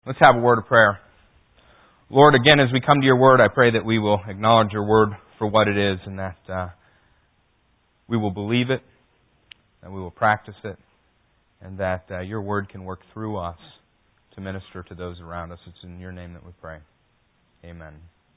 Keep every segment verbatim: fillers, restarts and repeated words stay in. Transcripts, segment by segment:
Let's have a word of prayer. Lord, again, as we come to your word, I pray that we will acknowledge your word for what it is and that uh, we will believe it, that we will practice it, and that uh, your word can work through us to minister to those around us. It's in your name that we pray. Amen.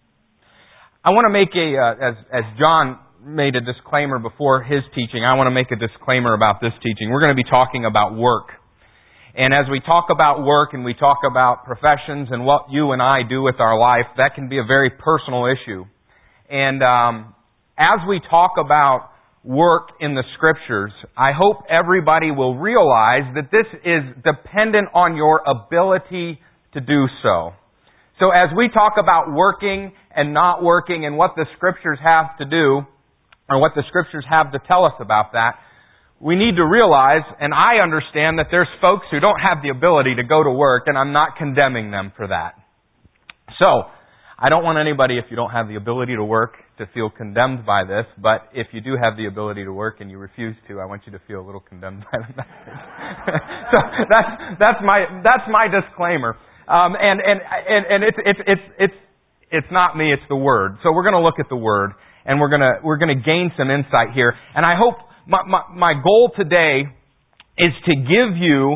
I want to make a, uh, as, as John made a disclaimer before his teaching, I want to make a disclaimer about this teaching. We're going to be talking about work. And as we talk about work and we talk about professions and what you and I do with our life, that can be a very personal issue. And um, as we talk about work in the Scriptures, I hope everybody will realize that this is dependent on your ability to do so. So as we talk about working and not working and what the Scriptures have to do, or what the Scriptures have to tell us about that, we need to realize, and I understand, that there's folks who don't have the ability to go to work, and I'm not condemning them for that. So, I don't want anybody, if you don't have the ability to work, to feel condemned by this, but if you do have the ability to work and you refuse to, I want you to feel a little condemned by the message. So, that's, that's my, that's my disclaimer. Um, and, and, and, and it's, it's, it's, it's, it's not me, it's the Word. So we're gonna look at the Word, and we're gonna, we're gonna gain some insight here. And I hope, My, my, my goal today is to give you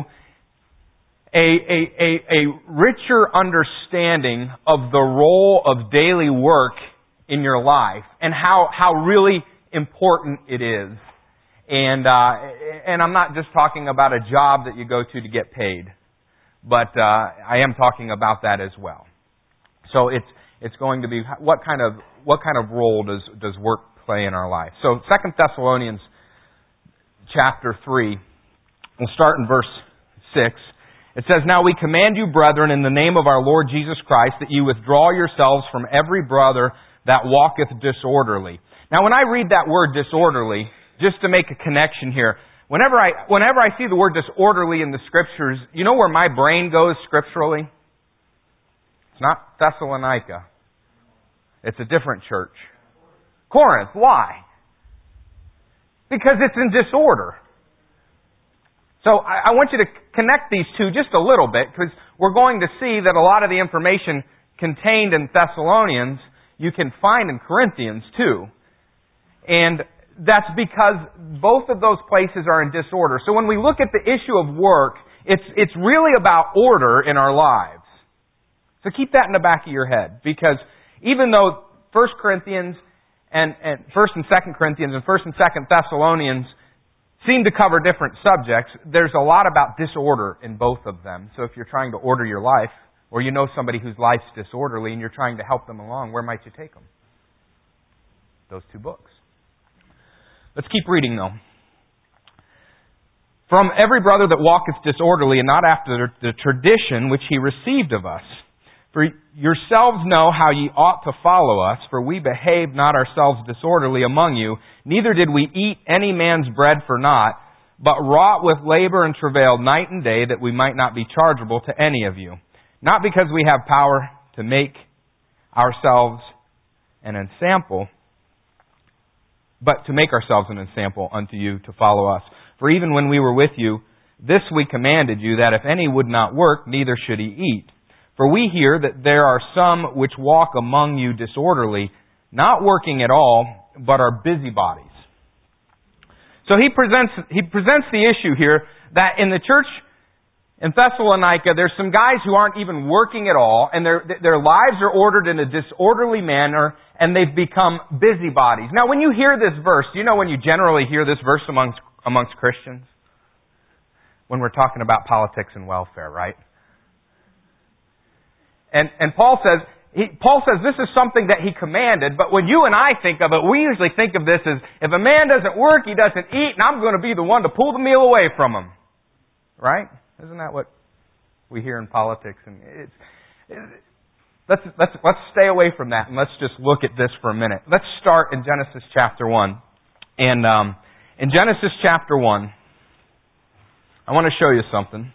a, a, a, a richer understanding of the role of daily work in your life and how, how really important it is. And, uh, and I'm not just talking about a job that you go to to get paid, but, uh, I am talking about that as well. So it's, it's going to be what kind of, what kind of role does, does work play in our life? So Second Thessalonians chapter three. We'll start in verse six. It says, "Now we command you, brethren, in the name of our Lord Jesus Christ, that you withdraw yourselves from every brother that walketh disorderly." Now when I read that word disorderly, just to make a connection here, whenever I whenever I see the word disorderly in the Scriptures, you know where my brain goes scripturally? It's not Thessalonica. It's a different church. Corinth. Why? Because it's in disorder. So I, I want you to connect these two just a little bit, because we're going to see that a lot of the information contained in Thessalonians you can find in Corinthians too. And that's because both of those places are in disorder. So when we look at the issue of work, it's, it's really about order in our lives. So keep that in the back of your head, because even though First Corinthians And, and First and Second Corinthians and First and Second Thessalonians seem to cover different subjects, there's a lot about disorder in both of them. So if you're trying to order your life, or you know somebody whose life's disorderly and you're trying to help them along, where might you take them? Those two books. Let's keep reading though. "From every brother that walketh disorderly, and not after the tradition which he received of us. For yourselves know how ye ought to follow us, for we behaved not ourselves disorderly among you, neither did we eat any man's bread for naught, but wrought with labor and travailed night and day, that we might not be chargeable to any of you. Not because we have power to make ourselves an ensample, but to make ourselves an ensample unto you to follow us. For even when we were with you, this we commanded you, that if any would not work, neither should he eat. For we hear that there are some which walk among you disorderly, not working at all, but are busybodies." So he presents, he presents the issue here that in the church in Thessalonica, there's some guys who aren't even working at all, and their, their lives are ordered in a disorderly manner, and they've become busybodies. Now when you hear this verse, do you know when you generally hear this verse amongst, amongst Christians? When we're talking about politics and welfare, right? And, and Paul says, he, Paul says this is something that he commanded, but when you and I think of it, we usually think of this as, if a man doesn't work, he doesn't eat, and I'm going to be the one to pull the meal away from him. Right? Isn't that what we hear in politics? And it's, it's, let's, let's, let's stay away from that, and let's just look at this for a minute. Let's start in Genesis chapter one. And um, in Genesis chapter one, I want to show you something.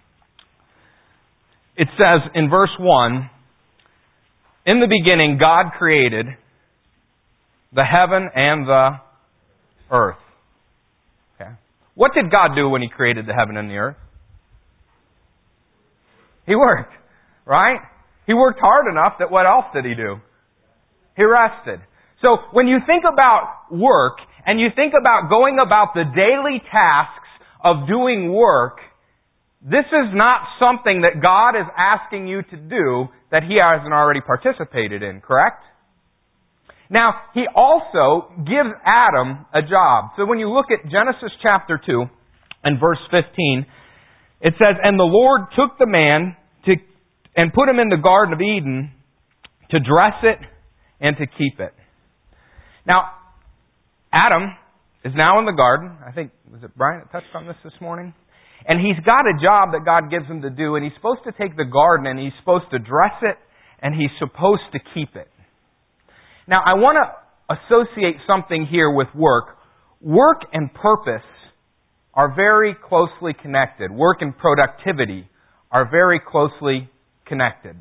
It says in verse one, "In the beginning God created the heaven and the earth." Okay. What did God do when He created the heaven and the earth? He worked. right? He worked hard enough that what else did he do? He rested. So when you think about work, and you think about going about the daily tasks of doing work, this is not something that God is asking you to do that He hasn't already participated in, correct? Now, He also gives Adam a job. So when you look at Genesis chapter two and verse fifteen, it says, "And the Lord took the man to and put him in the Garden of Eden to dress it and to keep it." Now, Adam is now in the garden. I think, was it Brian that touched on this this morning? And he's got a job that God gives him to do, and he's supposed to take the garden and he's supposed to dress it and he's supposed to keep it. Now, I want to associate something here with work. Work and purpose are very closely connected. Work and productivity are very closely connected.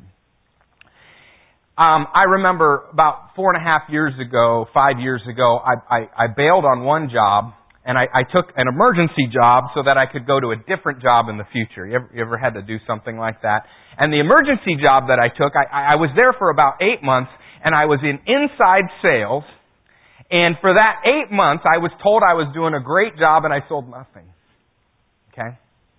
Um, I remember about four and a half years ago, five years ago, I, I, I bailed on one job, and I, I took an emergency job so that I could go to a different job in the future. You ever, you ever had to do something like that? And the emergency job that I took, I, I was there for about eight months, and I was in inside sales, and for that eight months, I was told I was doing a great job, and I sold nothing. Okay?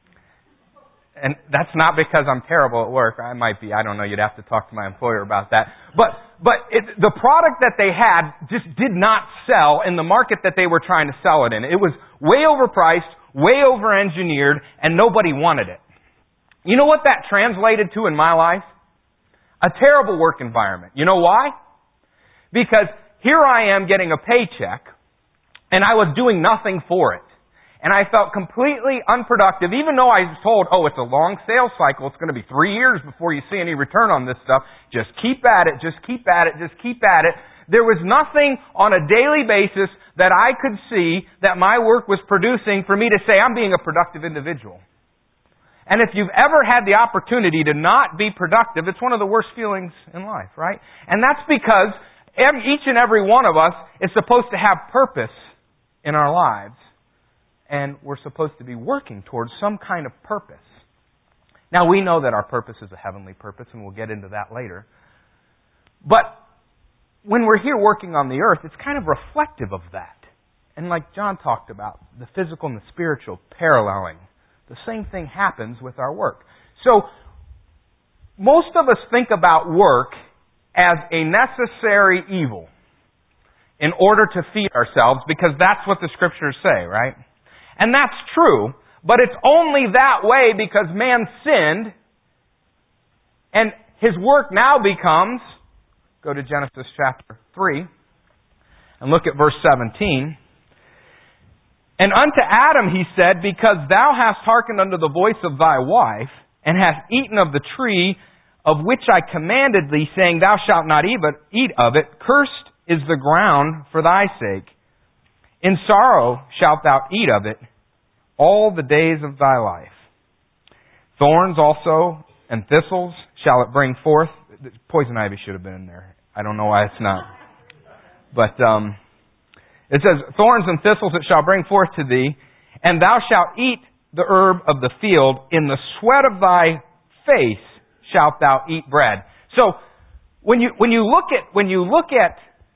And that's not because I'm terrible at work. I might be. I don't know. You'd have to talk to my employer about that. But but it, the product that they had just did not sell in the market that they were trying to sell it in. It was way overpriced, way over-engineered, and nobody wanted it. You know what that translated to in my life? A terrible work environment. You know why? Because here I am getting a paycheck, and I was doing nothing for it. And I felt completely unproductive, even though I was told, oh, it's a long sales cycle. It's going to be three years before you see any return on this stuff. Just keep at it. Just keep at it. Just keep at it. There was nothing on a daily basis that I could see that my work was producing for me to say, I'm being a productive individual. And if you've ever had the opportunity to not be productive, it's one of the worst feelings in life, right? And that's because each and every one of us is supposed to have purpose in our lives. And we're supposed to be working towards some kind of purpose. Now, we know that our purpose is a heavenly purpose, and we'll get into that later. But when we're here working on the earth, it's kind of reflective of that. And like John talked about, the physical and the spiritual paralleling. The same thing happens with our work. So, most of us think about work as a necessary evil in order to feed ourselves, because that's what the Scriptures say, right? And that's true, but it's only that way because man sinned, and his work now becomes, go to Genesis chapter three, and look at verse seventeen. And unto Adam he said, because thou hast hearkened unto the voice of thy wife, and hast eaten of the tree of which I commanded thee, saying, thou shalt not eat of it, cursed is the ground for thy sake. In sorrow shalt thou eat of it all the days of thy life. Thorns also and thistles shall it bring forth. Poison ivy should have been in there. I don't know why it's not. But um, it says, thorns and thistles it shall bring forth to thee, and thou shalt eat the herb of the field. In the sweat of thy face shalt thou eat bread. So when you when you look at when you look at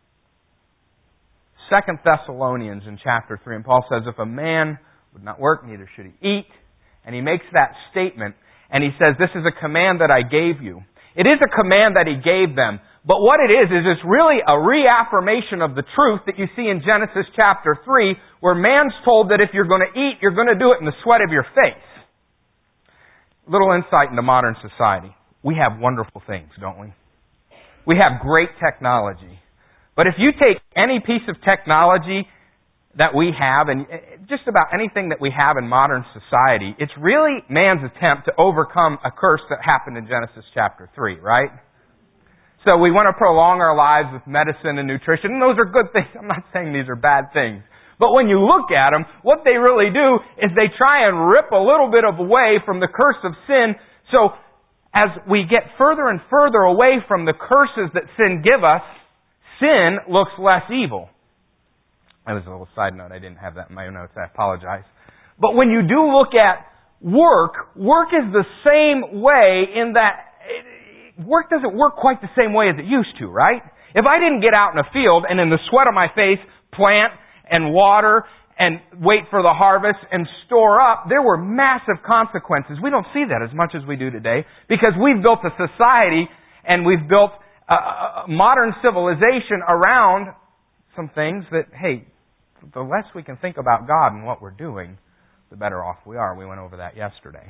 Second Thessalonians in chapter three, and Paul says, if a man would not work, neither should he eat. And he makes that statement, and he says, this is a command that I gave you. It is a command that he gave them, but what it is, is it's really a reaffirmation of the truth that you see in Genesis chapter three, where man's told that if you're going to eat, you're going to do it in the sweat of your face. Little insight into modern society. We have wonderful things, don't we? We have great technology. But if you take any piece of technology that we have, and just about anything that we have in modern society, it's really man's attempt to overcome a curse that happened in Genesis chapter three, right? So we want to prolong our lives with medicine and nutrition, and those are good things. I'm not saying these are bad things. But when you look at them, what they really do is they try and rip a little bit of away from the curse of sin. So as we get further and further away from the curses that sin give us, sin looks less evil. That was a little side note. I didn't have that in my notes. I apologize. But when you do look at work, work is the same way in that work doesn't work quite the same way as it used to, right? If I didn't get out in a field and in the sweat of my face plant and water and wait for the harvest and store up, there were massive consequences. We don't see that as much as we do today because we've built a society and we've built a modern civilization around some things that, hey, the less we can think about God and what we're doing, the better off we are. We went over that yesterday.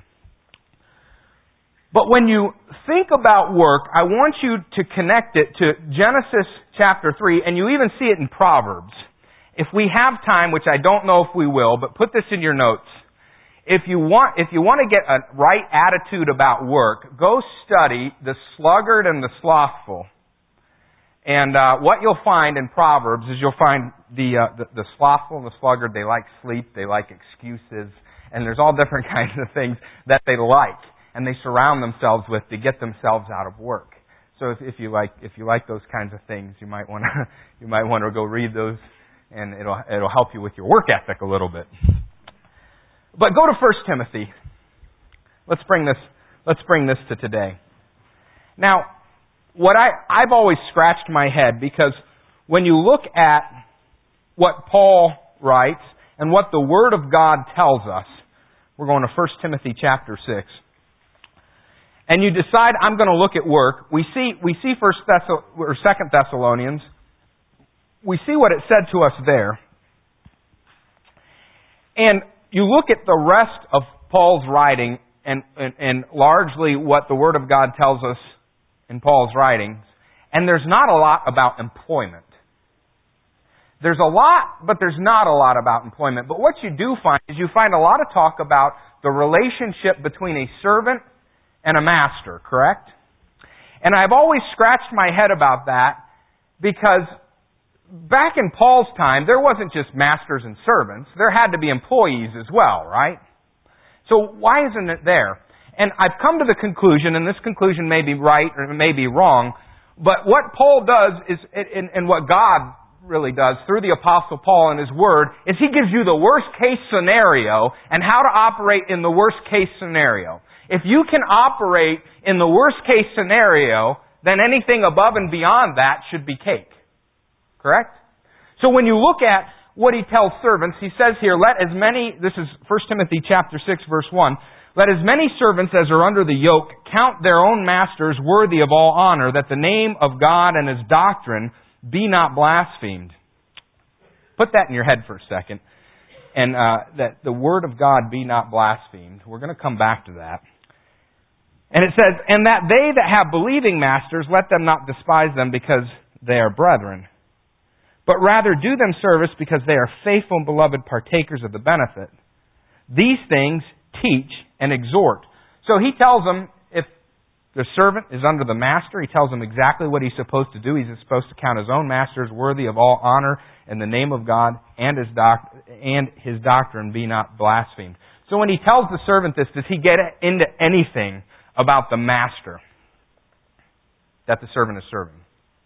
But when you think about work, I want you to connect it to Genesis chapter three, and you even see it in Proverbs. If we have time, which I don't know if we will, but put this in your notes. If you want, if you want to get a right attitude about work, go study the sluggard and the slothful. And uh, what you'll find in Proverbs is you'll find the, uh, the the slothful and the sluggard, they like sleep, they like excuses, and there's all different kinds of things that they like, and they surround themselves with to get themselves out of work. So if, if you like if you like those kinds of things, you might want to you might want to go read those, and it'll it'll help you with your work ethic a little bit. But go to First Timothy. Let's bring this let's bring this to today. Now, what I, I've always scratched my head because when you look at what Paul writes and what the Word of God tells us, we're going to First Timothy chapter six, and you decide I'm going to look at work. We see we see First Thess- or Second Thessalonians. We see what it said to us there, and you look at the rest of Paul's writing, and, and, and largely what the Word of God tells us in Paul's writings, and there's not a lot about employment. There's a lot, but there's not a lot about employment. But what you do find is you find a lot of talk about the relationship between a servant and a master, correct? And I've always scratched my head about that because back in Paul's time, there wasn't just masters and servants. There had to be employees as well, right? So why isn't it there? And I've come to the conclusion, and this conclusion may be right or it may be wrong, but what Paul does is, and, and what God really does through the Apostle Paul and His Word, is He gives you the worst case scenario and how to operate in the worst case scenario. If you can operate in the worst case scenario, then anything above and beyond that should be cake. Correct? So when you look at what he tells servants, he says here, let as many, this is First Timothy chapter six, verse one, let as many servants as are under the yoke count their own masters worthy of all honor, that the name of God and His doctrine be not blasphemed. Put that in your head for a second. And uh, that the word of God be not blasphemed. We're going to come back to that. And it says, and that they that have believing masters, let them not despise them because they are brethren, but rather do them service because they are faithful and beloved partakers of the benefit. These things teach and exhort. So he tells them, if the servant is under the master, he tells them exactly what he's supposed to do. He's supposed to count his own masters worthy of all honor in the name of God, and his doc- and his doctrine be not blasphemed. So when he tells the servant this, does he get into anything about the master that the servant is serving?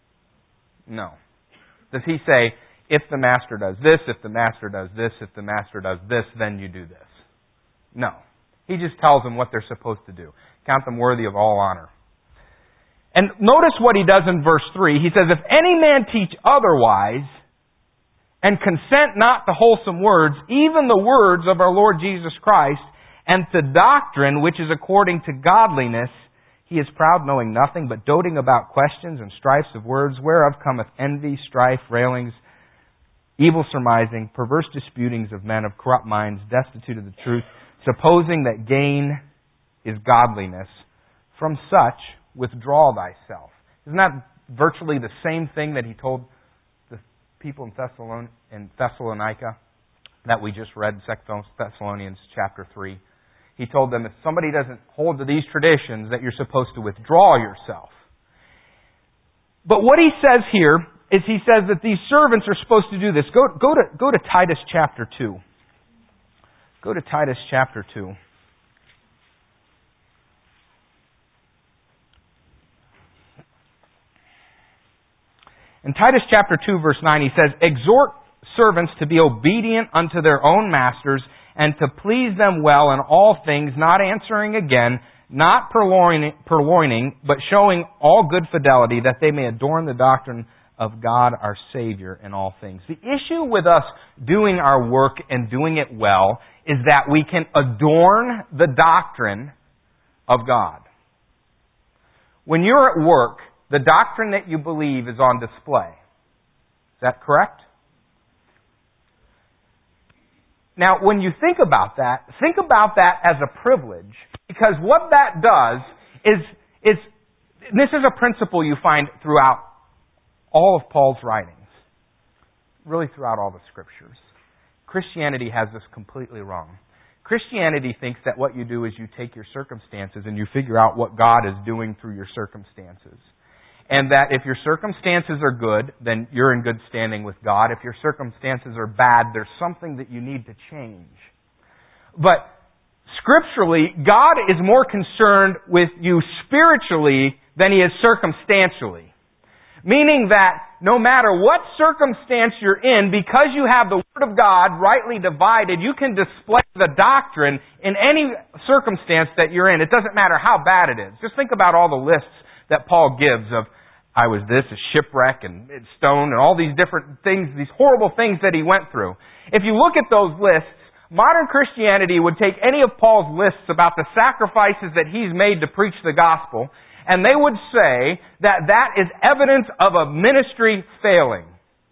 No. Does he say, if the master does this, if the master does this, if the master does this, then you do this? No. He just tells them what they're supposed to do. Count them worthy of all honor. And notice what he does in verse three. He says, if any man teach otherwise, and consent not to wholesome words, even the words of our Lord Jesus Christ, and to doctrine which is according to godliness, he is proud, knowing nothing, but doting about questions and strifes of words, whereof cometh envy, strife, railings, evil surmising, perverse disputings of men of corrupt minds, destitute of the truth, supposing that gain is godliness. From such withdraw thyself. Isn't that virtually the same thing that he told the people in Thessalon- in Thessalonica that we just read in Second Thessalonians chapter three? He told them, if somebody doesn't hold to these traditions, that you're supposed to withdraw yourself. But what he says here is he says that these servants are supposed to do this. Go, go to, go to Titus chapter two. Go to Titus chapter two. In Titus chapter two, verse nine, he says, exhort servants to be obedient unto their own masters, and to please them well in all things, not answering again, not purloining, purloining, but showing all good fidelity, that they may adorn the doctrine of God our Savior in all things. The issue with us doing our work and doing it well is that we can adorn the doctrine of God. When you're at work, the doctrine that you believe is on display. Is that correct? Now, when you think about that, think about that as a privilege, because what that does is, is this is a principle you find throughout all of Paul's writings, really throughout all the Scriptures. Christianity has this completely wrong. Christianity thinks that what you do is you take your circumstances and you figure out what God is doing through your circumstances. And that if your circumstances are good, then you're in good standing with God. If your circumstances are bad, there's something that you need to change. But scripturally, God is more concerned with you spiritually than He is circumstantially. Meaning that no matter what circumstance you're in, because you have the Word of God rightly divided, you can display the doctrine in any circumstance that you're in. It doesn't matter how bad it is. Just think about all the lists that Paul gives of, I was this, a shipwreck, and stone, and all these different things, these horrible things that he went through. If you look at those lists, modern Christianity would take any of Paul's lists about the sacrifices that he's made to preach the gospel, and they would say that that is evidence of a ministry failing.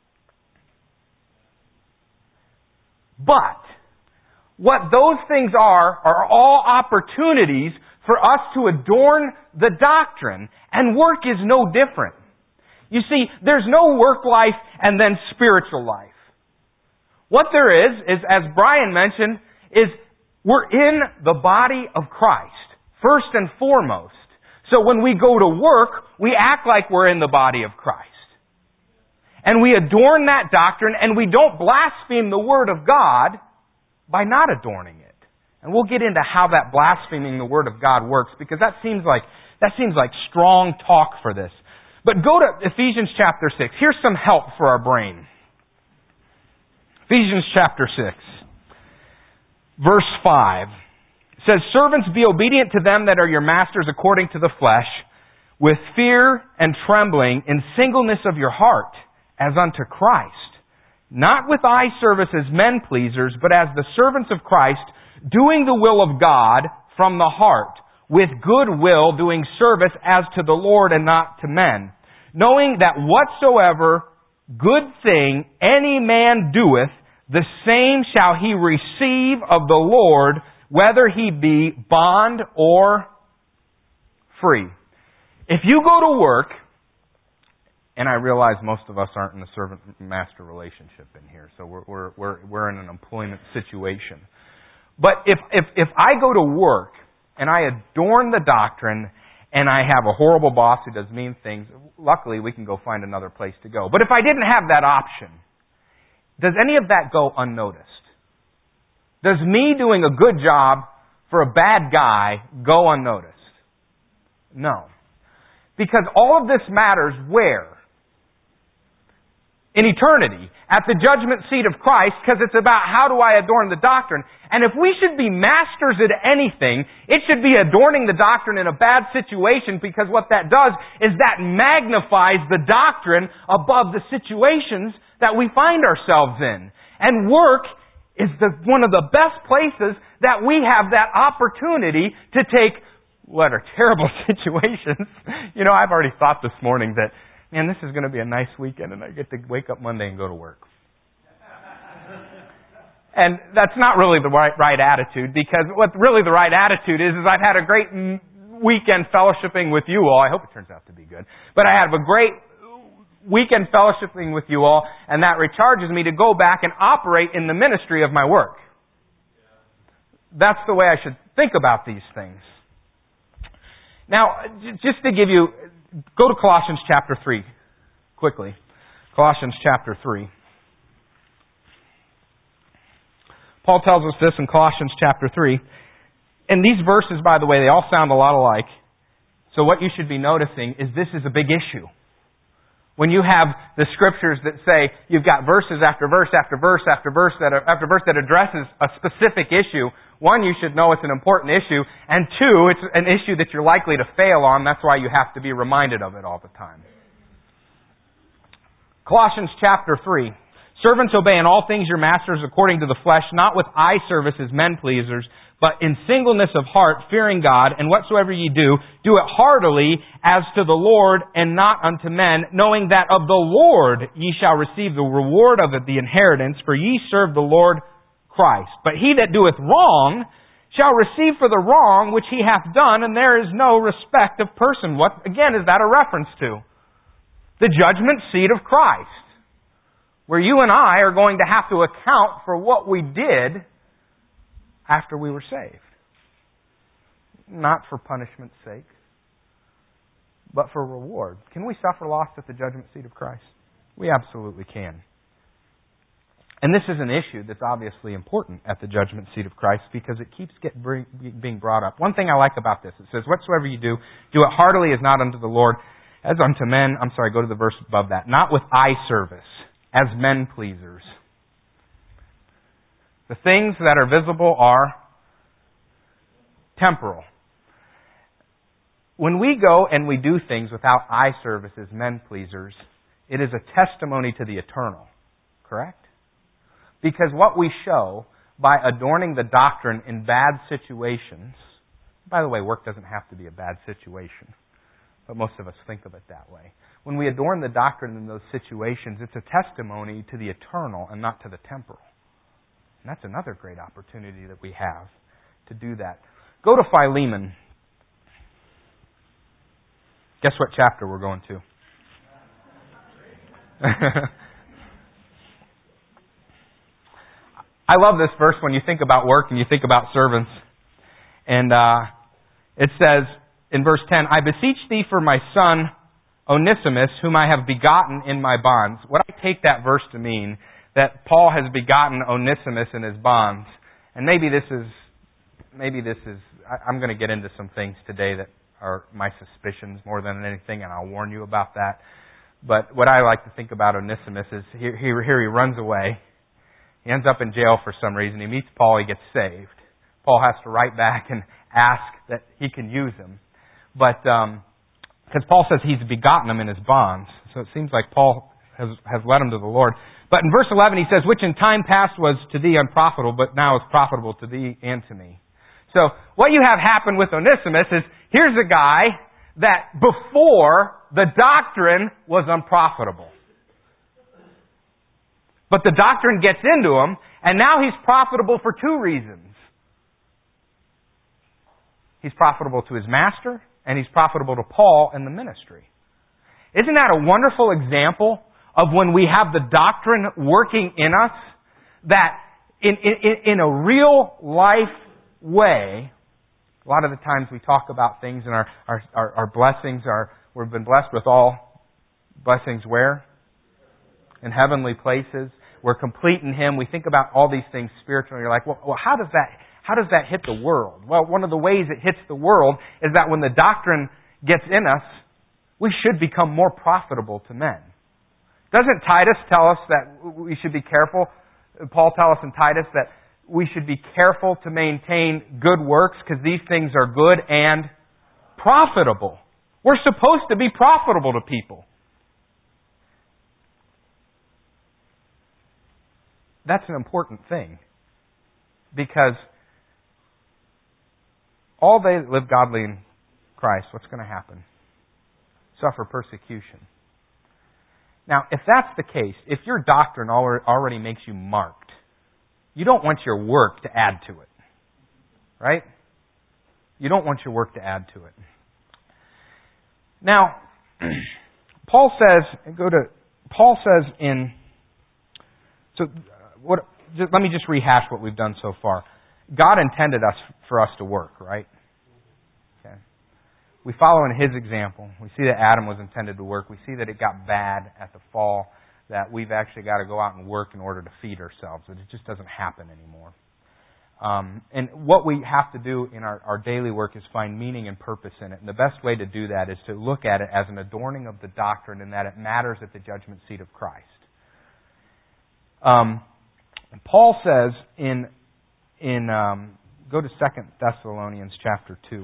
But what those things are, are all opportunities for us to adorn the doctrine, and work is no different. You see, there's no work life and then spiritual life. What there is, is as Brian mentioned, is we're in the body of Christ, first and foremost. So when we go to work, we act like we're in the body of Christ. And we adorn that doctrine, and we don't blaspheme the Word of God by not adorning it. And we'll get into how that blaspheming the Word of God works, because that seems like that seems like strong talk for this. But go to Ephesians chapter six. Here's some help for our brain. Ephesians chapter six, verse five. It says, "Servants, be obedient to them that are your masters according to the flesh, with fear and trembling, in singleness of your heart, as unto Christ, not with eye service as men pleasers, but as the servants of Christ, doing the will of God from the heart, with good will, doing service as to the Lord and not to men, knowing that whatsoever good thing any man doeth, the same shall he receive of the Lord, whether he be bond or free." If you go to work, and I realize most of us aren't in a servant-master relationship in here, so we're we're we're, we're in an employment situation. But if, if if I go to work and I adorn the doctrine and I have a horrible boss who does mean things, luckily we can go find another place to go. But if I didn't have that option, does any of that go unnoticed? Does me doing a good job for a bad guy go unnoticed? No. Because all of this matters where? In eternity, at the judgment seat of Christ, because it's about how do I adorn the doctrine. And if we should be masters at anything, it should be adorning the doctrine in a bad situation, because what that does is that magnifies the doctrine above the situations that we find ourselves in. And work is the, one of the best places that we have that opportunity to take what are terrible situations. You know, I've already thought this morning that, man, this is going to be a nice weekend and I get to wake up Monday and go to work. And that's not really the right, right attitude, because what really the right attitude is, is I've had a great weekend fellowshipping with you all. I hope it turns out to be good. But I have a great weekend fellowshipping with you all, and that recharges me to go back and operate in the ministry of my work. That's the way I should think about these things. Now, just to give you, go to Colossians chapter three, quickly. Colossians chapter three. Paul tells us this in Colossians chapter three. And these verses, by the way, they all sound a lot alike. So what you should be noticing is this is a big issue. When you have the scriptures that say you've got verses after verse after verse after verse that are, after verse that addresses a specific issue, one, you should know it's an important issue, and two, it's an issue that you're likely to fail on. That's why you have to be reminded of it all the time. Colossians chapter three. Servants, obey in all things your masters according to the flesh, not with eye service as men pleasers, but in singleness of heart, fearing God, and whatsoever ye do, do it heartily as to the Lord and not unto men, knowing that of the Lord ye shall receive the reward of the inheritance, for ye serve the Lord Christ. But he that doeth wrong shall receive for the wrong which he hath done, and there is no respect of person. What, again, is that a reference to? The judgment seat of Christ, where you and I are going to have to account for what we did after we were saved. Not for punishment's sake, but for reward. Can we suffer loss at the judgment seat of Christ? We absolutely can. And this is an issue that's obviously important at the judgment seat of Christ because it keeps get, being brought up. One thing I like about this, it says, whatsoever you do, do it heartily as not unto the Lord, as unto men. I'm sorry, go to the verse above that. Not with eye service, as men pleasers. The things that are visible are temporal. When we go and we do things without eye service as men pleasers, it is a testimony to the eternal. Correct? Because what we show by adorning the doctrine in bad situations, by the way, work doesn't have to be a bad situation, but most of us think of it that way. When we adorn the doctrine in those situations, it's a testimony to the eternal and not to the temporal. And that's another great opportunity that we have to do that. Go to Philemon. Guess what chapter we're going to? I love this verse when you think about work and you think about servants. And uh, it says in verse ten, I beseech thee for my son Onesimus, whom I have begotten in my bonds. What I take that verse to mean, that Paul has begotten Onesimus in his bonds. And maybe this is, maybe this is, I, I'm going to get into some things today that are my suspicions more than anything, and I'll warn you about that. But what I like to think about Onesimus is here, here, here he runs away. He ends up in jail for some reason. He meets Paul, he gets saved. Paul has to write back and ask that he can use him. But, um, because Paul says he's begotten him in his bonds. So it seems like Paul has, has led him to the Lord. But in verse eleven he says, which in time past was to thee unprofitable, but now is profitable to thee and to me. So what you have happen with Onesimus is, here's a guy that before the doctrine was unprofitable. But the doctrine gets into him, and now he's profitable for two reasons. He's profitable to his master, and he's profitable to Paul and the ministry. Isn't that a wonderful example of when we have the doctrine working in us, that in, in, in a real life way, a lot of the times we talk about things and our, our, our, our blessings are, we've been blessed with all blessings where? In heavenly places. We're complete in Him. We think about all these things spiritually. You're like, well, well how does that, how does that hit the world? Well, one of the ways it hits the world is that when the doctrine gets in us, we should become more profitable to men. Doesn't Titus tell us that we should be careful? Paul tells us in Titus that we should be careful to maintain good works because these things are good and profitable. We're supposed to be profitable to people. That's an important thing because all they that live godly in Christ, what's going to happen? Suffer persecution. Now, if that's the case, if your doctrine already makes you marked, you don't want your work to add to it. Right? You don't want your work to add to it. Now, Paul says, go to, Paul says in, so what, just, let me just rehash what we've done so far. God intended us for us to work, right? Okay. We follow in His example. We see that Adam was intended to work. We see that it got bad at the fall, that we've actually got to go out and work in order to feed ourselves. That it just doesn't happen anymore. Um, and what we have to do in our, our daily work is find meaning and purpose in it. And the best way to do that is to look at it as an adorning of the doctrine and that it matters at the judgment seat of Christ. Um, Paul says in, in um, go to Second Thessalonians chapter two.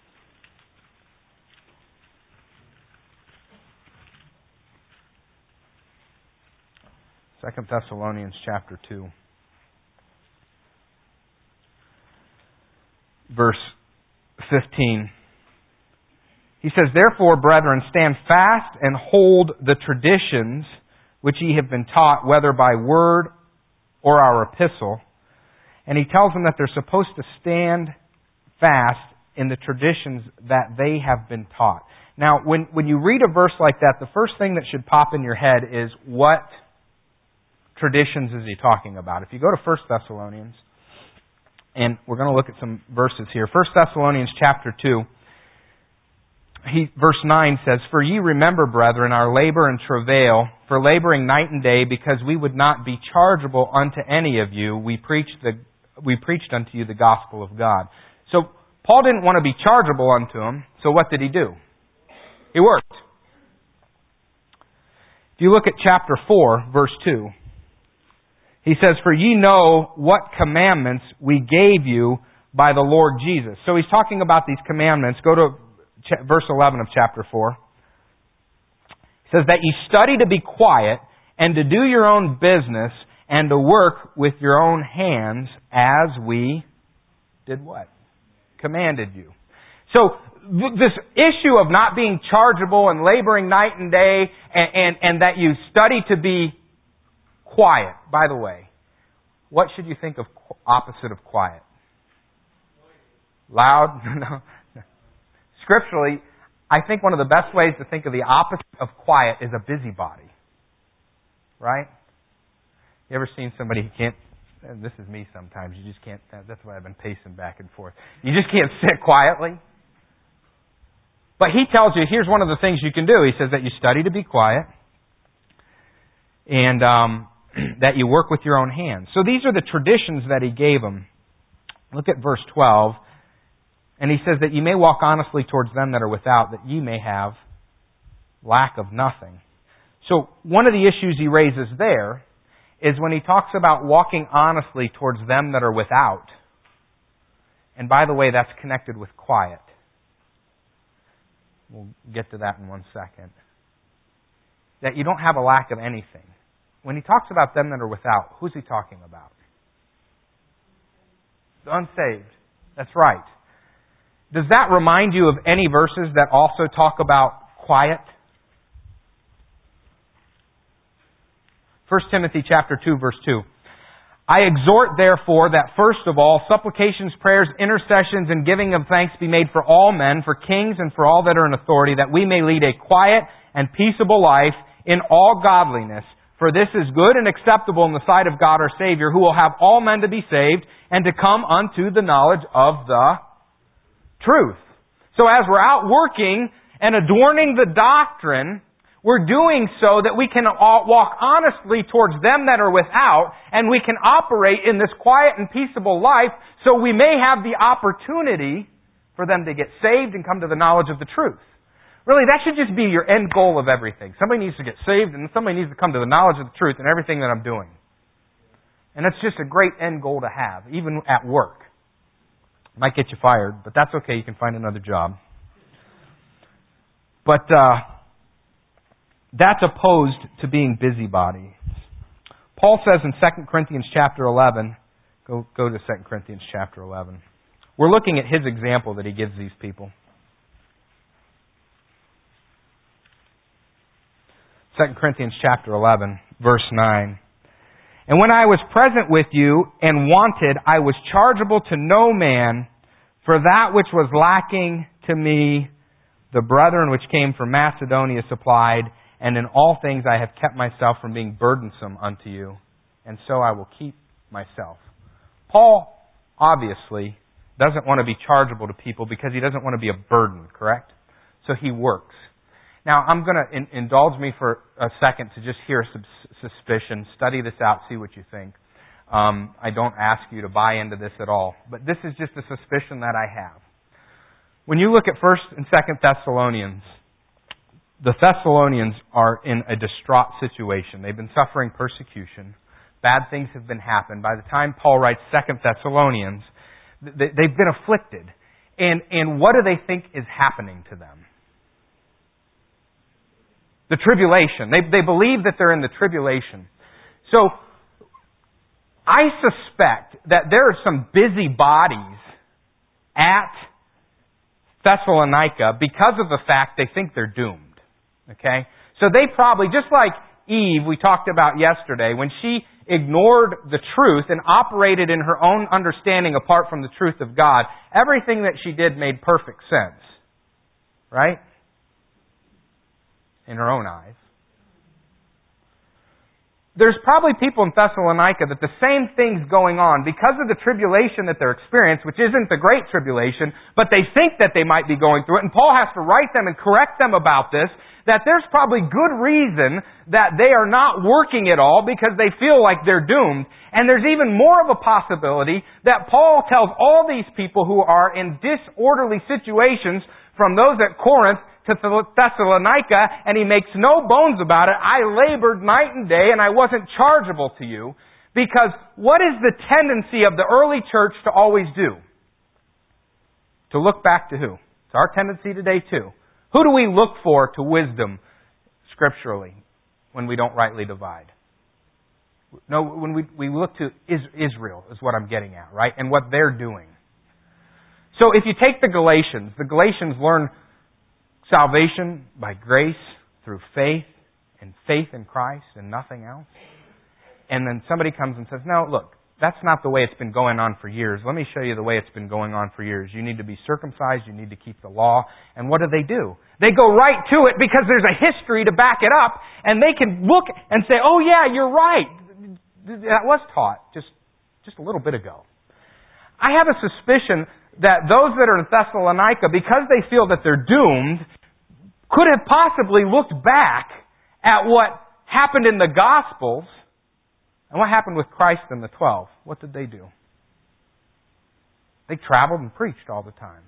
Second Thessalonians chapter two. Verse fifteen. He says, "Therefore, brethren, stand fast and hold the traditions which ye have been taught, whether by word or our epistle." And he tells them that they're supposed to stand fast in the traditions that they have been taught. Now, when, when you read a verse like that, the first thing that should pop in your head is, what traditions is he talking about? If you go to First Thessalonians, and we're going to look at some verses here. First Thessalonians chapter two, he, verse nine says, "For ye remember, brethren, our labor and travail, for laboring night and day, because we would not be chargeable unto any of you. We preached the we preached unto you the gospel of God." So Paul didn't want to be chargeable unto him, so what did he do? He worked. If you look at chapter four, verse two, he says, "For ye know what commandments we gave you by the Lord Jesus." So he's talking about these commandments. Go to verse eleven of chapter four. It says, "That ye study to be quiet, and to do your own business, and to work with your own hands, as we did" what? Commanded you. So this issue of not being chargeable and laboring night and day, and, and, and that you study to be quiet. By the way, what should you think of opposite of quiet? Loud? No. Scripturally, I think one of the best ways to think of the opposite of quiet is a busybody. Right? You ever seen somebody who can't, and this is me sometimes, you just can't, that's why I've been pacing back and forth. You just can't sit quietly. But he tells you, here's one of the things you can do. He says that you study to be quiet, and um, that you work with your own hands. So these are the traditions that he gave them. Look at verse twelve. And he says that you may walk honestly towards them that are without, that ye may have lack of nothing. So one of the issues he raises there is when he talks about walking honestly towards them that are without. And by the way, that's connected with quiet. We'll get to that in one second. That you don't have a lack of anything. When he talks about them that are without, who's he talking about? The unsaved. That's right. Does that remind you of any verses that also talk about quiet? First Timothy chapter two, verse two. "I exhort therefore that first of all supplications, prayers, intercessions, and giving of thanks be made for all men, for kings and for all that are in authority, that we may lead a quiet and peaceable life in all godliness. For this is good and acceptable in the sight of God our Savior, who will have all men to be saved and to come unto the knowledge of the truth." So as we're out working and adorning the doctrine, we're doing so that we can walk honestly towards them that are without, and we can operate in this quiet and peaceable life, so we may have the opportunity for them to get saved and come to the knowledge of the truth. Really, that should just be your end goal of everything. Somebody needs to get saved, and somebody needs to come to the knowledge of the truth in everything that I'm doing. And that's just a great end goal to have, even at work. Might get you fired, but that's okay. You can find another job. But uh, that's opposed to being busybody. Paul says in Second Corinthians chapter eleven, go, go to Second Corinthians chapter eleven. We're looking at his example that he gives these people. Second Corinthians chapter eleven, verse nine. "And when I was present with you and wanted, I was chargeable to no man, for that which was lacking to me, the brethren which came from Macedonia supplied, and in all things I have kept myself from being burdensome unto you, and so I will keep myself." Paul, obviously, doesn't want to be chargeable to people because he doesn't want to be a burden, correct? So he works. Now, I'm going to in, indulge me for a second to just hear some suspicion. Study this out, see what you think. Um, I don't ask you to buy into this at all. But this is just a suspicion that I have. When you look at First and Second Thessalonians, the Thessalonians are in a distraught situation. They've been suffering persecution. Bad things have been happened. By the time Paul writes Second Thessalonians, they've been afflicted. And, and what do they think is happening to them? The tribulation. They, they believe that they're in the tribulation. So, I suspect that there are some busy bodies at Thessalonica because of the fact they think they're doomed. Okay? So they probably, just like Eve we talked about yesterday, when she ignored the truth and operated in her own understanding apart from the truth of God, everything that she did made perfect sense. Right? In her own eyes. There's probably people in Thessalonica that the same thing's going on because of the tribulation that they're experiencing, which isn't the great tribulation, but they think that they might be going through it. And Paul has to write them and correct them about this, that there's probably good reason that they are not working at all because they feel like they're doomed. And there's even more of a possibility that Paul tells all these people who are in disorderly situations, from those at Corinth to Thessalonica, and he makes no bones about it. I labored night and day and I wasn't chargeable to you. Because what is the tendency of the early church to always do? To look back to who? It's our tendency today too. Who do we look for to wisdom scripturally when we don't rightly divide? No, when we, we look to Israel is what I'm getting at, right? And what they're doing. So if you take the Galatians, the Galatians learn salvation by grace through faith and faith in Christ and nothing else. And then somebody comes and says, no, look, that's not the way it's been going on for years. Let me show you the way it's been going on for years. You need to be circumcised. You need to keep the law. And what do they do? They go right to it because there's a history to back it up. And they can look and say, oh yeah, you're right. That was taught just, just a little bit ago. I have a suspicion that those that are in Thessalonica, because they feel that they're doomed, could have possibly looked back at what happened in the Gospels and what happened with Christ and the twelve. What did they do? They traveled and preached all the time.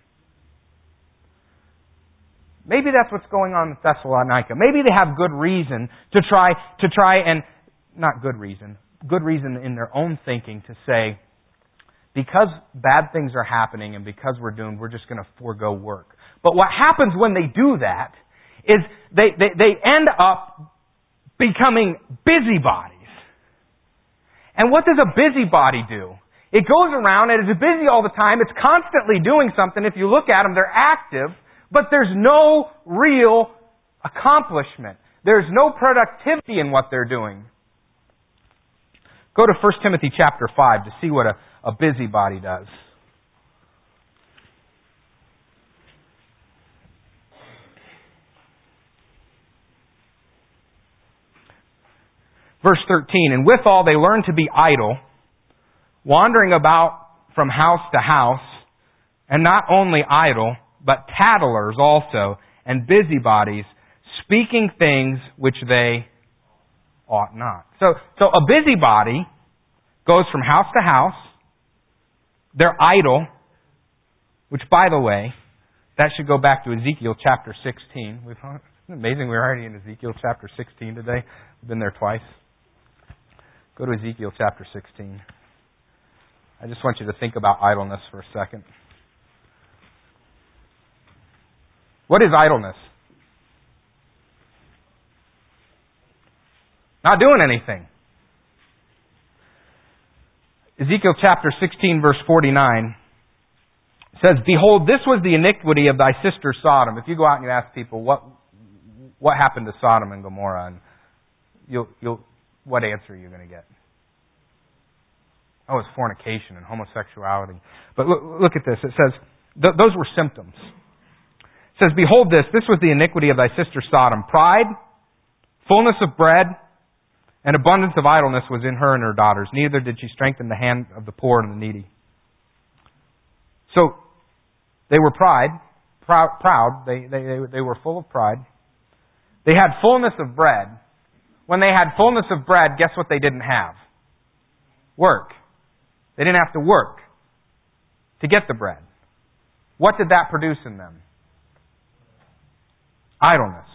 Maybe that's what's going on in Thessalonica. Maybe they have good reason to try to try and not good reason, good reason in their own thinking to say, because bad things are happening and because we're doomed, we're just going to forego work. But what happens when they do that is they, they, they end up becoming busybodies. And what does a busybody do? It goes around and is busy all the time. It's constantly doing something. If you look at them, they're active, but there's no real accomplishment. There's no productivity in what they're doing. Go to First Timothy chapter five to see what a A busybody does. Verse thirteen, and withal they learn to be idle, wandering about from house to house, and not only idle, but tattlers also, and busybodies, speaking things which they ought not. So, so a busybody goes from house to house. They're idle, which, by the way, that should go back to Ezekiel chapter sixteen. We've, isn't it amazing we're already in Ezekiel chapter sixteen today? We've been there twice. Go to Ezekiel chapter sixteen. I just want you to think about idleness for a second. What is idleness? Not doing anything. Ezekiel chapter sixteen, verse forty-nine says, behold, this was the iniquity of thy sister Sodom. If you go out and you ask people, what what happened to Sodom and Gomorrah? And you'll, you'll, what answer are you going to get? Oh, it's fornication and homosexuality. But look, look at this. It says, th- those were symptoms. It says, behold this, this was the iniquity of thy sister Sodom. Pride, fullness of bread, and abundance of idleness was in her and her daughters. Neither did she strengthen the hand of the poor and the needy. So, they were pride, proud. proud. They, they, they, they were full of pride. They had fullness of bread. When they had fullness of bread, guess what they didn't have? work. They didn't have to work to get the bread. What did that produce in them? Idleness.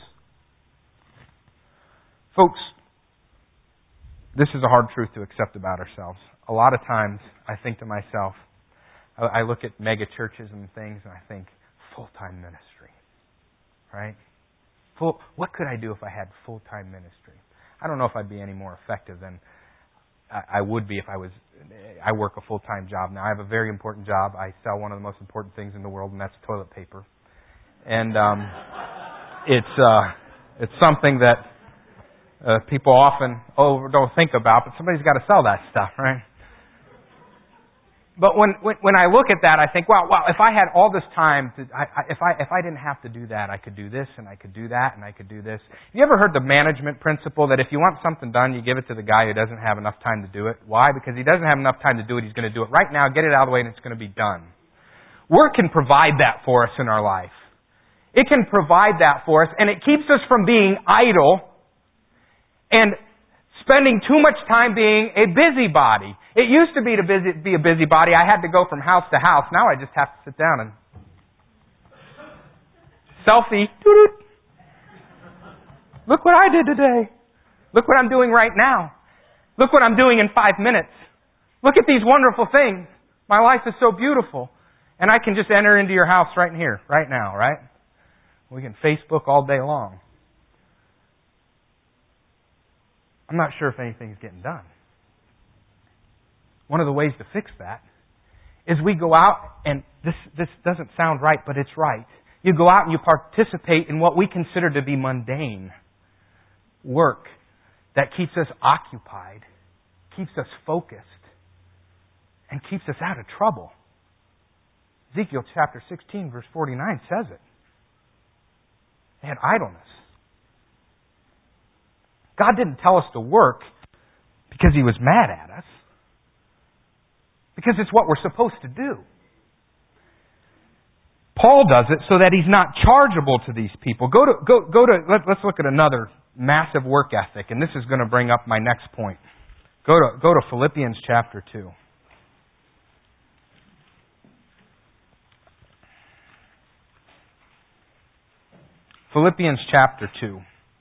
Folks, this is a hard truth to accept about ourselves. A lot of times I think to myself, I look at mega churches and things and I think, full-time ministry. Right? Full, what could I do if I had full-time ministry? I don't know if I'd be any more effective than I would be if I was, I work a full-time job. Now, I have a very important job. I sell one of the most important things in the world, and that's toilet paper. And um, it's uh, it's something that uh, people often oh, don't think about, but somebody's got to sell that stuff, right? But when, when when I look at that, I think, wow, wow! If I had all this time, to, I, I, if I if I didn't have to do that, I could do this, and I could do that, and I could do this. Have you ever heard the management principle that if you want something done, you give it to the guy who doesn't have enough time to do it? Why? Because he doesn't have enough time to do it. He's going to do it right now, get it out of the way, and it's going to be done. Work can provide that for us in our life. It can provide that for us, and it keeps us from being idle and spending too much time being a busybody. It used to be to busy, be a busybody. I had to go from house to house. Now I just have to sit down and selfie. Doo-doo. Look what I did today. Look what I'm doing right now. Look what I'm doing in five minutes. Look at these wonderful things. My life is so beautiful. And I can just enter into your house right here, right now, right? We can Facebook all day long. I'm not sure if anything's getting done. One of the ways to fix that is we go out, and this, this doesn't sound right, but it's right. You go out and you participate in what we consider to be mundane work that keeps us occupied, keeps us focused, and keeps us out of trouble. Ezekiel chapter sixteen, verse forty-nine says it. They had idleness. God didn't tell us to work because He was mad at us. Because it's what we're supposed to do. Paul does it so that he's not chargeable to these people. Go to go go to let, let's look at another massive work ethic, and this is going to bring up my next point. Go to go to Philippians chapter two. Philippians chapter two.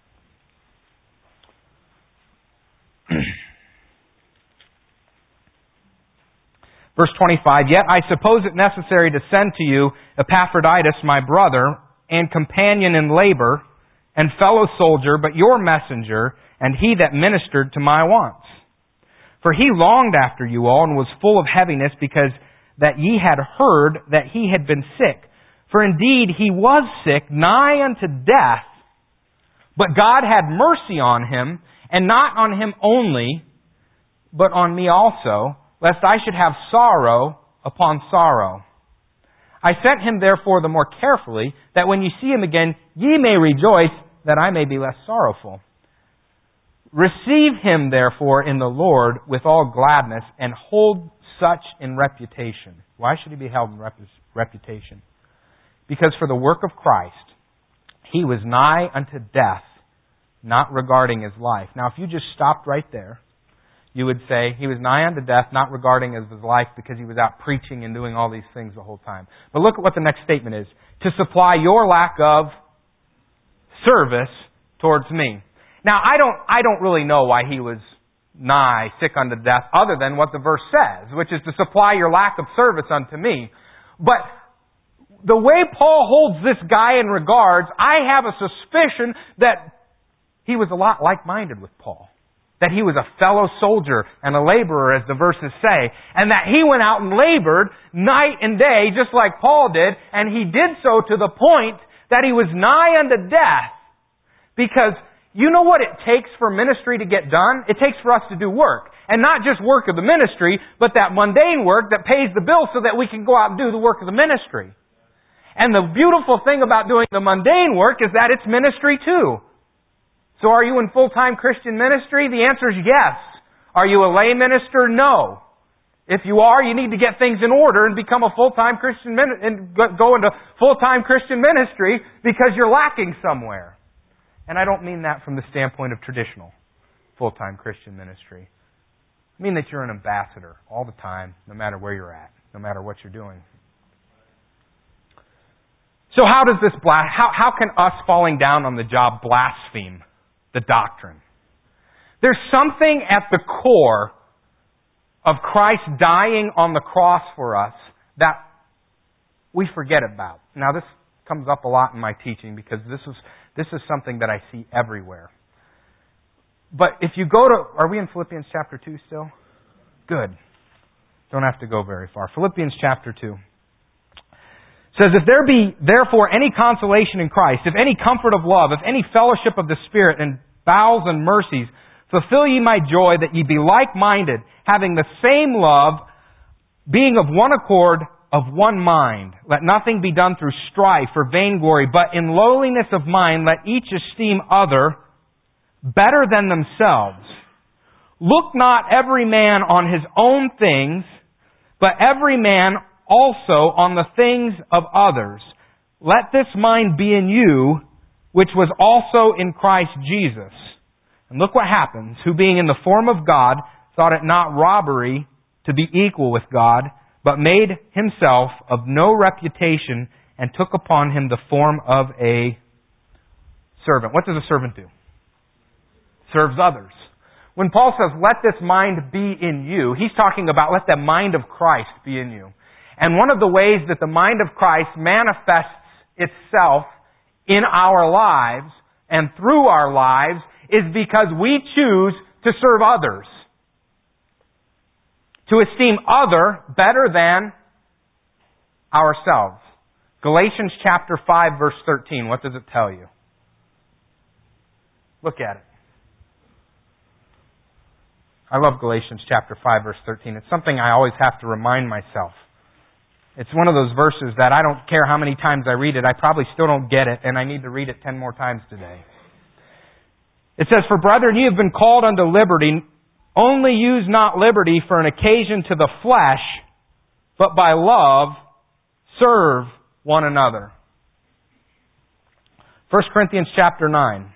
Verse twenty-five, Yet I suppose it necessary to send to you Epaphroditus, my brother, and companion in labor, and fellow soldier, but your messenger, and he that ministered to my wants. For he longed after you all, and was full of heaviness, because that ye had heard that he had been sick. For indeed he was sick, nigh unto death, but God had mercy on him, and not on him only, but on me also, lest I should have sorrow upon sorrow. I sent him therefore the more carefully, that when ye see him again, ye may rejoice, that I may be less sorrowful. Receive him therefore in the Lord with all gladness, and hold such in reputation. Why should he be held in rep- reputation? Because for the work of Christ, he was nigh unto death, not regarding his life. Now if you just stopped right there, you would say he was nigh unto death, not regarding his life, because he was out preaching and doing all these things the whole time. But look at what the next statement is. To supply your lack of service towards me. Now, I don't, I don't really know why he was nigh, sick unto death, other than what the verse says, which is to supply your lack of service unto me. But the way Paul holds this guy in regards, I have a suspicion that he was a lot like-minded with Paul. That he was a fellow soldier and a laborer, as the verses say. And that he went out and labored night and day, just like Paul did. And he did so to the point that he was nigh unto death. Because you know what it takes for ministry to get done? It takes for us to do work. And not just work of the ministry, but that mundane work that pays the bills so that we can go out and do the work of the ministry. And the beautiful thing about doing the mundane work is that it's ministry too. So are you in full-time Christian ministry? The answer is yes. Are you a lay minister? No. If you are, you need to get things in order and become a full-time Christian min- and go into full-time Christian ministry because you're lacking somewhere. And I don't mean that from the standpoint of traditional full-time Christian ministry. I mean that you're an ambassador all the time, no matter where you're at, no matter what you're doing. So how does this blas- how how can us falling down on the job blaspheme the doctrine? There's something at the core of Christ dying on the cross for us that we forget about. Now this comes up a lot in my teaching because this is this is something that I see everywhere. But if you go to, are we in Philippians chapter two still? Good. Don't have to go very far. Philippians chapter two. It says, if there be therefore any consolation in Christ, if any comfort of love, if any fellowship of the Spirit, and bowels and mercies, fulfill ye my joy, that ye be like-minded, having the same love, being of one accord, of one mind. Let nothing be done through strife or vainglory, but in lowliness of mind let each esteem other better than themselves. Look not every man on his own things, but every man also on the things of others. Let this mind be in you, which was also in Christ Jesus. And look what happens. Who being in the form of God, thought it not robbery to be equal with God, but made himself of no reputation, and took upon him the form of a servant. What does a servant do? Serves others. When Paul says, let this mind be in you, he's talking about let the mind of Christ be in you. And one of the ways that the mind of Christ manifests itself in our lives and through our lives is because we choose to serve others. To esteem other better than ourselves. Galatians chapter five verse thirteen. What does it tell you? Look at it. I love Galatians chapter five verse thirteen. It's something I always have to remind myself. It's one of those verses that I don't care how many times I read it, I probably still don't get it, and I need to read it ten more times today. It says, for brethren, ye have been called unto liberty. Only use not liberty for an occasion to the flesh, but by love serve one another. First Corinthians chapter nine.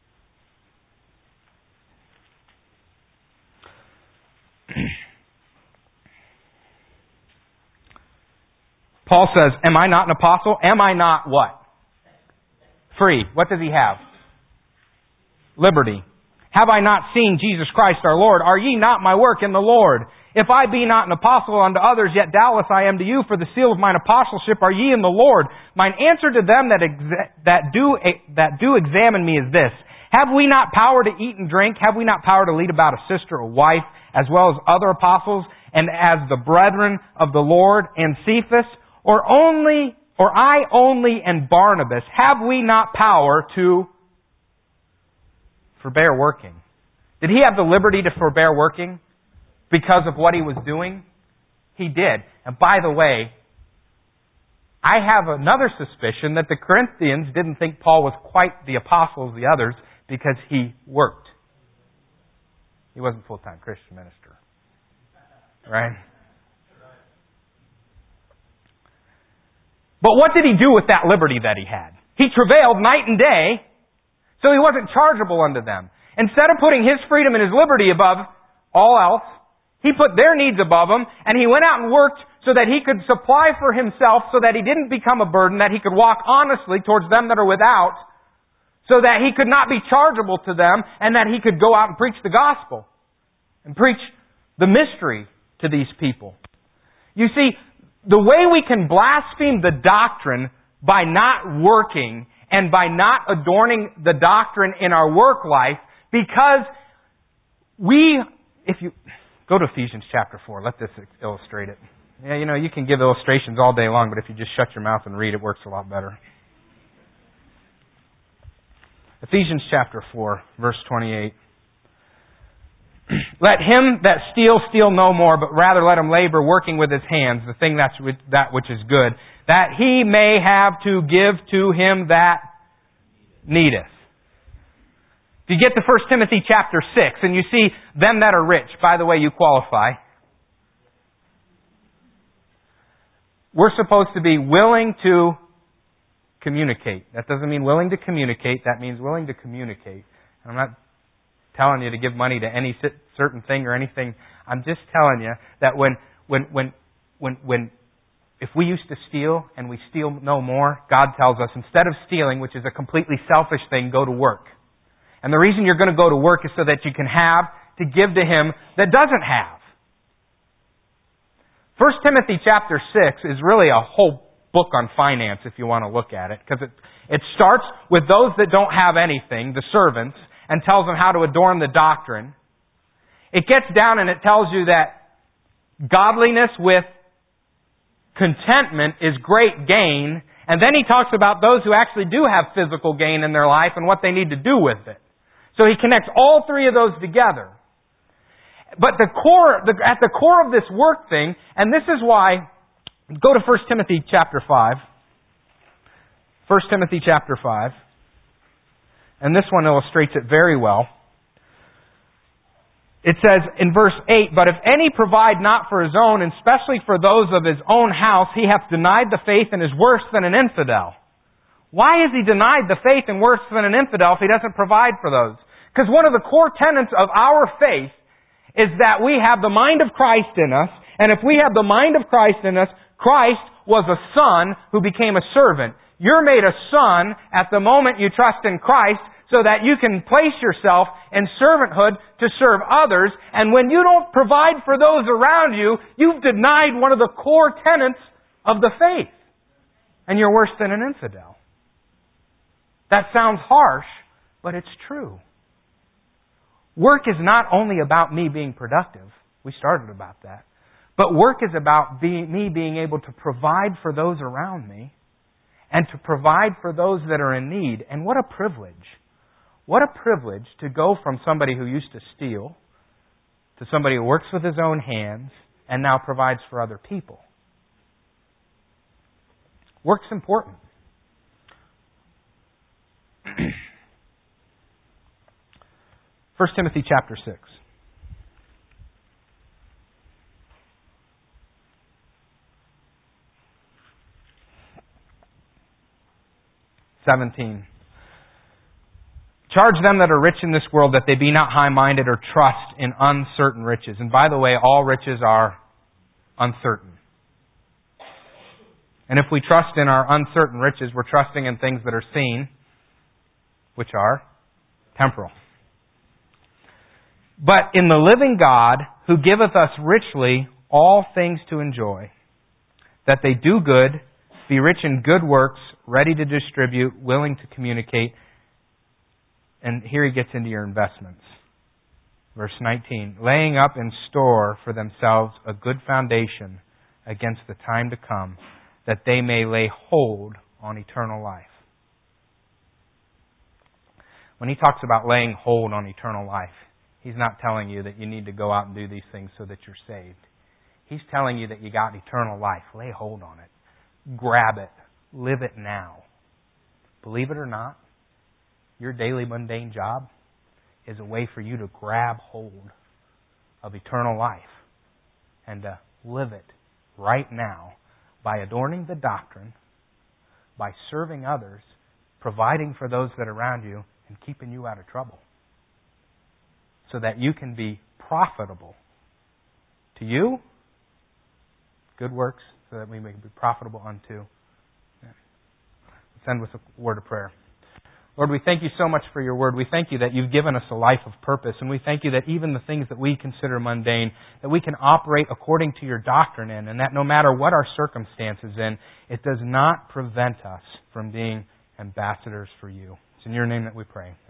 Paul says, am I not an apostle? Am I not what? Free. What does he have? Liberty. Have I not seen Jesus Christ our Lord? Are ye not my work in the Lord? If I be not an apostle unto others, yet doubtless I am to you, for the seal of mine apostleship are ye in the Lord. Mine answer to them that exa- that do that do examine me is this: have we not power to eat and drink? Have we not power to lead about a sister or wife, as well as other apostles, and as the brethren of the Lord and Cephas? Or only, or I only and Barnabas, have we not power to forbear working? Did he have the liberty to forbear working because of what he was doing? He did. And by the way, I have another suspicion that the Corinthians didn't think Paul was quite the apostle as the others because he worked. He wasn't a full-time Christian minister. Right? But what did he do with that liberty that he had? He travailed night and day, so he wasn't chargeable unto them. Instead of putting his freedom and his liberty above all else, he put their needs above them, and he went out and worked so that he could supply for himself, so that he didn't become a burden, that he could walk honestly towards them that are without, so that he could not be chargeable to them, and that he could go out and preach the gospel and preach the mystery to these people. You see, the way we can blaspheme the doctrine by not working and by not adorning the doctrine in our work life, because we, if you, go to Ephesians chapter four, let this illustrate it. Yeah, you know, you can give illustrations all day long, but if you just shut your mouth and read, it works a lot better. Ephesians chapter four, verse twenty-eight. Let him that steals steal no more, but rather let him labor, working with his hands, the thing that's with, that which is good, that he may have to give to him that needeth. If you get to First Timothy chapter six, and you see them that are rich, by the way, you qualify. We're supposed to be willing to communicate. That doesn't mean willing to communicate. That means willing to communicate. I'm not telling you to give money to any certain thing or anything. I'm just telling you that when, when, when, when, when, if we used to steal and we steal no more, God tells us instead of stealing, which is a completely selfish thing, go to work. And the reason you're going to go to work is so that you can have to give to Him that doesn't have. First Timothy chapter six is really a whole book on finance if you want to look at it, because it, it starts with those that don't have anything, the servants, and tells them how to adorn the doctrine. It gets down and it tells you that godliness with contentment is great gain, and then he talks about those who actually do have physical gain in their life and what they need to do with it. So he connects all three of those together. But the core, the, at the core of this work thing, and this is why, go to First Timothy chapter five. First Timothy chapter five. And this one illustrates it very well. It says in verse eight, "But if any provide not for his own, and especially for those of his own house, he hath denied the faith and is worse than an infidel." Why is he denied the faith and worse than an infidel if he doesn't provide for those? Because one of the core tenets of our faith is that we have the mind of Christ in us, and if we have the mind of Christ in us, Christ was a son who became a servant. You're made a son at the moment you trust in Christ, so that you can place yourself in servanthood to serve others. And when you don't provide for those around you, you've denied one of the core tenets of the faith. And you're worse than an infidel. That sounds harsh, but it's true. Work is not only about me being productive. We started about that. But work is about being, me being able to provide for those around me and to provide for those that are in need. And what a privilege. What a privilege to go from somebody who used to steal to somebody who works with his own hands and now provides for other people. Work's important. First Timothy chapter six. seventeen. "Charge them that are rich in this world that they be not high-minded or trust in uncertain riches." And by the way, all riches are uncertain. And if we trust in our uncertain riches, we're trusting in things that are seen, which are temporal. "But in the living God, who giveth us richly all things to enjoy, that they do good, be rich in good works, ready to distribute, willing to communicate." And here he gets into your investments. Verse nineteen, "Laying up in store for themselves a good foundation against the time to come, that they may lay hold on eternal life." When he talks about laying hold on eternal life, he's not telling you that you need to go out and do these things so that you're saved. He's telling you that you got eternal life. Lay hold on it. Grab it. Live it now. Believe it or not, your daily mundane job is a way for you to grab hold of eternal life and to live it right now by adorning the doctrine, by serving others, providing for those that are around you, and keeping you out of trouble so that you can be profitable to you, good works, so that we may be profitable unto. Let's end with a word of prayer. Lord, we thank you so much for your word. We thank you that you've given us a life of purpose. And we thank you that even the things that we consider mundane, that we can operate according to your doctrine in, and that no matter what our circumstances in, it does not prevent us from being ambassadors for you. It's in your name that we pray.